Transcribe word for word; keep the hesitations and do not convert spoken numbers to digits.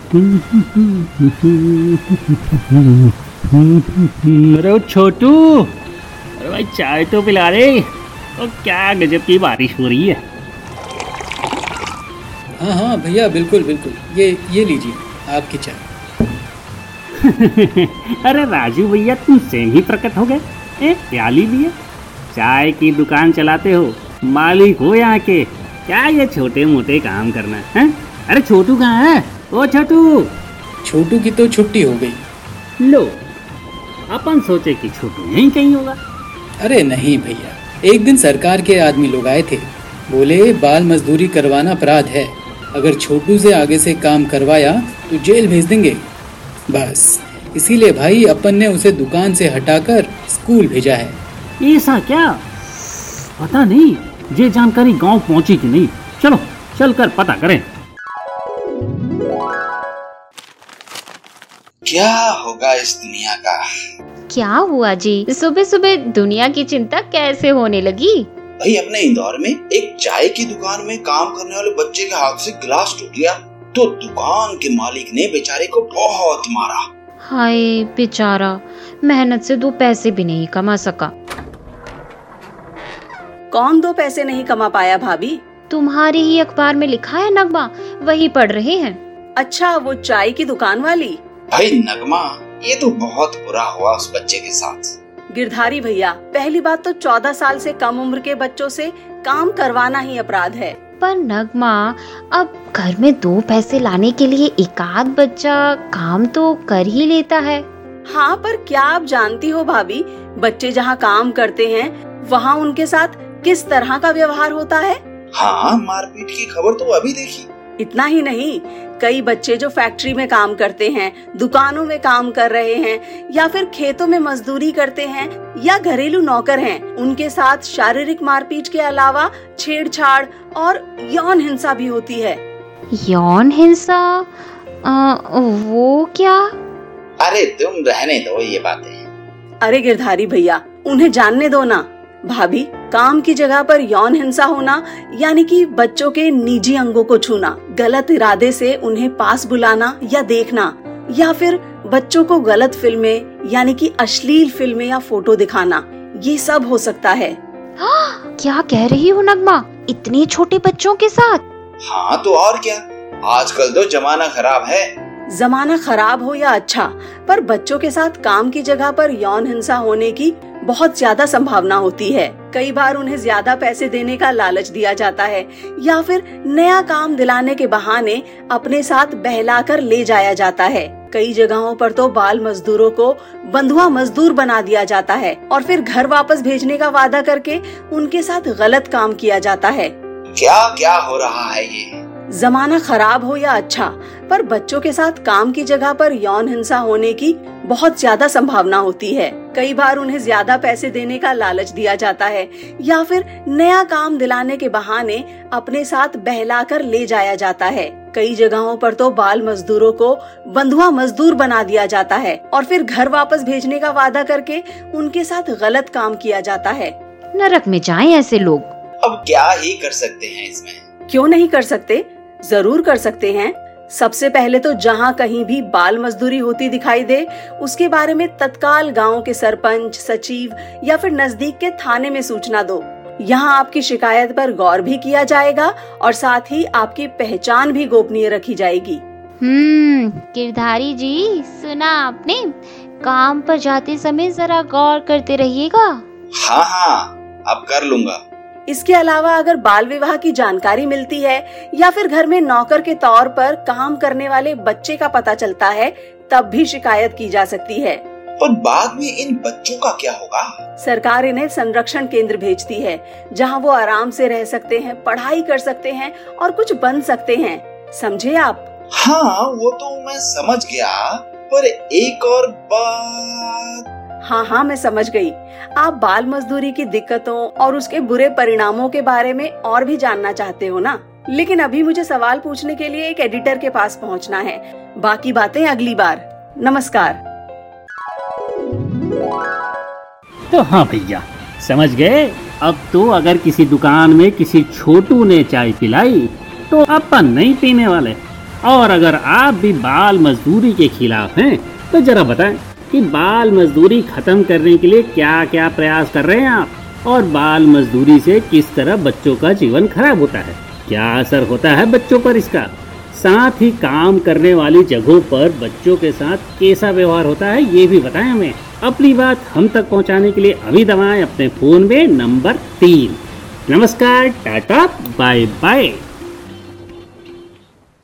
अरे ओ छोटू, अरे भाई चाय तो पिला रे। और क्या गजब की बारिश हो रही है। हाँ हाँ भैया, बिल्कुल बिल्कुल, ये ये लीजिए आपकी चाय। अरे राजू भैया, तुम स्वयं ही प्रकट हो गए। ए, प्याली लिए चाय की दुकान चलाते हो, मालिक हो यहाँ के, क्या ये छोटे मोटे काम करना है? अरे छोटू कहाँ है? ओ छोटू। छोटू की तो छुट्टी हो गई। लो, अपन सोचे कि छोटू यहीं कहीं होगा। अरे नहीं भैया, एक दिन सरकार के आदमी लोग आए थे, बोले बाल मजदूरी करवाना अपराध है, अगर छोटू से आगे से काम करवाया तो जेल भेज देंगे। बस इसीलिए भाई अपन ने उसे दुकान से हटाकर स्कूल भेजा है। ऐसा क्या? पता नहीं ये जानकारी गांव पहुंची कि नहीं। चलो चलकर पता करें। क्या होगा इस दुनिया का? क्या हुआ जी? सुबह सुबह दुनिया की चिंता कैसे होने लगी? भाई अपने इंदौर में एक चाय की दुकान में काम करने वाले बच्चे के हाथ से गिलास टूट गया, तो दुकान के मालिक ने बेचारे को बहुत मारा। हाय बेचारा, मेहनत से दो पैसे भी नहीं कमा सका। कौन दो पैसे नहीं कमा पाया भाभी? तुम्हारी ही अखबार में लिखा है नगमा, वही पढ़ रहे हैं। अच्छा, वो चाय की दुकान वाली? भाई नगमा, ये तो बहुत बुरा हुआ उस बच्चे के साथ। गिरधारी भैया, पहली बात तो चौदह साल से कम उम्र के बच्चों से काम करवाना ही अपराध है। पर नगमा, अब घर में दो पैसे लाने के लिए एकाध बच्चा काम तो कर ही लेता है। हाँ, पर क्या आप जानती हो भाभी, बच्चे जहाँ काम करते हैं वहाँ उनके साथ किस तरह का व्यवहार होता है? हाँ, मारपीट की खबर तो अभी देखी। इतना ही नहीं, कई बच्चे जो फैक्ट्री में काम करते हैं, दुकानों में काम कर रहे हैं, या फिर खेतों में मजदूरी करते हैं, या घरेलू नौकर हैं, उनके साथ शारीरिक मारपीट के अलावा छेड़छाड़ और यौन हिंसा भी होती है। यौन हिंसा? आ, वो क्या? अरे तुम रहने दो ये बातें। अरे गिरधारी भैया, उन्हें जानने दो ना। भाभी, काम की जगह पर यौन हिंसा होना यानी कि बच्चों के निजी अंगों को छूना, गलत इरादे से उन्हें पास बुलाना या देखना, या फिर बच्चों को गलत फिल्में यानी कि अश्लील फिल्में या फोटो दिखाना, ये सब हो सकता है। हाँ, क्या कह रही हो नगमा, इतने छोटे बच्चों के साथ? हाँ तो और क्या, आजकल तो जमाना खराब है। जमाना खराब हो या अच्छा, पर बच्चों के साथ काम की जगह पर यौन हिंसा होने की बहुत ज्यादा संभावना होती है। कई बार उन्हें ज्यादा पैसे देने का लालच दिया जाता है, या फिर नया काम दिलाने के बहाने अपने साथ बहलाकर ले जाया जाता है। कई जगहों पर तो बाल मजदूरों को बंधुआ मजदूर बना दिया जाता है और फिर घर वापस भेजने का वादा करके उनके साथ गलत काम किया जाता है। क्या क्या हो रहा है ये? जमाना खराब हो या अच्छा, पर बच्चों के साथ काम की जगह पर यौन हिंसा होने की बहुत ज्यादा संभावना होती है। कई बार उन्हें ज्यादा पैसे देने का लालच दिया जाता है, या फिर नया काम दिलाने के बहाने अपने साथ बहलाकर ले जाया जाता है। कई जगहों पर तो बाल मजदूरों को बंधुआ मजदूर बना दिया जाता है और फिर घर वापस भेजने का वादा करके उनके साथ गलत काम किया जाता है। नरक में जाएं ऐसे लोग। अब क्या ही कर सकते हैं इसमें? क्यों नहीं कर सकते, जरूर कर सकते हैं। सबसे पहले तो जहाँ कहीं भी बाल मजदूरी होती दिखाई दे, उसके बारे में तत्काल गांव के सरपंच, सचिव या फिर नजदीक के थाने में सूचना दो। यहाँ आपकी शिकायत पर गौर भी किया जाएगा और साथ ही आपकी पहचान भी गोपनीय रखी जाएगी। हम्म गिरधारी जी, सुना आपने? काम पर जाते समय जरा गौर करते रहिएगा। हाँ हाँ, अब कर लूंगा। इसके अलावा अगर बाल विवाह की जानकारी मिलती है या फिर घर में नौकर के तौर पर काम करने वाले बच्चे का पता चलता है, तब भी शिकायत की जा सकती है। पर बाद में इन बच्चों का क्या होगा? सरकार इन्हें संरक्षण केंद्र भेजती है, जहां वो आराम से रह सकते हैं, पढ़ाई कर सकते हैं और कुछ बन सकते हैं। समझे आप? हाँ, वो तो मैं समझ गया, पर एक और बात। हाँ हाँ, मैं समझ गई। आप बाल मजदूरी की दिक्कतों और उसके बुरे परिणामों के बारे में और भी जानना चाहते हो ना? लेकिन अभी मुझे सवाल पूछने के लिए एक एडिटर के पास पहुंचना है। बाकी बातें अगली बार। नमस्कार। तो हाँ भैया, समझ गए। अब तो अगर किसी दुकान में किसी छोटू ने चाय पिलाई तो अपन नहीं पीने वाले। और अगर आप भी बाल मजदूरी के खिलाफ हैं तो जरा बताएं कि बाल मजदूरी खत्म करने के लिए क्या क्या प्रयास कर रहे हैं आप, और बाल मजदूरी से किस तरह बच्चों का जीवन खराब होता है, क्या असर होता है बच्चों पर इसका, साथ ही काम करने वाली जगहों पर बच्चों के साथ कैसा व्यवहार होता है ये भी बताएं हमें। अपनी बात हम तक पहुंचाने के लिए अभी दबाएं अपने फोन में नंबर तीन। नमस्कार, टाटा, बाय बाय।